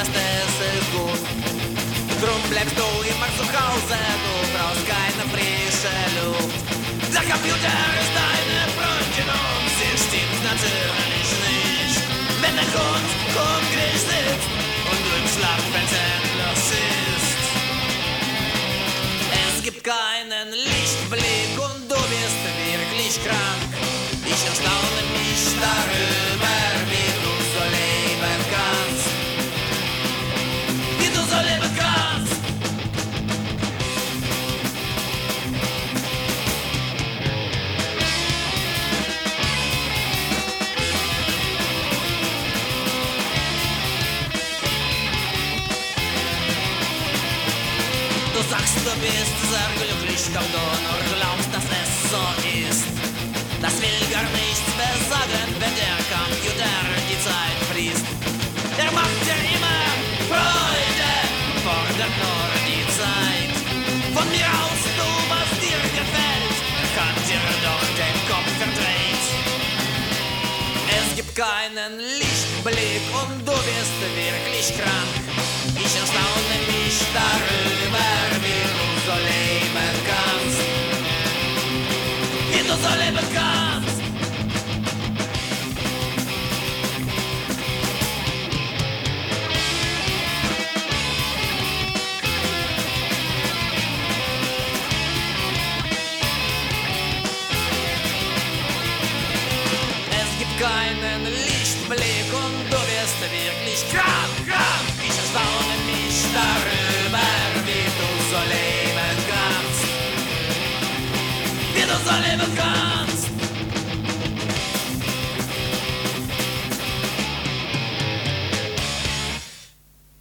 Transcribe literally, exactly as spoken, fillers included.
fest, es ist gut. Drum bleibst du immer zu Hause, du brauchst keine frische Luft. Der Computer ist deine Freundin und sie stimmt natürlich nicht. Wenn der Hund hungrig sitzt und du im Schlafbett endlos isst. Es gibt keinen Lichtblick und du bist wirklich krank. Ich erstaune mich darüber, wie du so leben kannst. Wie du so leben kannst. Du sagst, du bist sehr glücklich, doch du nur glaubst, dass es so ist. Das will gar nichts besagen, wenn der Computer die Zeit frisst. Er macht dir immer Freude, fordert nur die Zeit. Von mir aus, du, was dir gefällt, hat dir doch den Kopf verdreht. Es gibt keinen Lichtblick und du bist wirklich krank. Ich erstaune mich darüber, wie du so leben kannst. Wie du so leben kannst. Es gibt keinen Lichtblick und du bist wirklich krank, krank. Ich erstaune mich darüber, wie du so leben kannst. Wie du so leben kannst.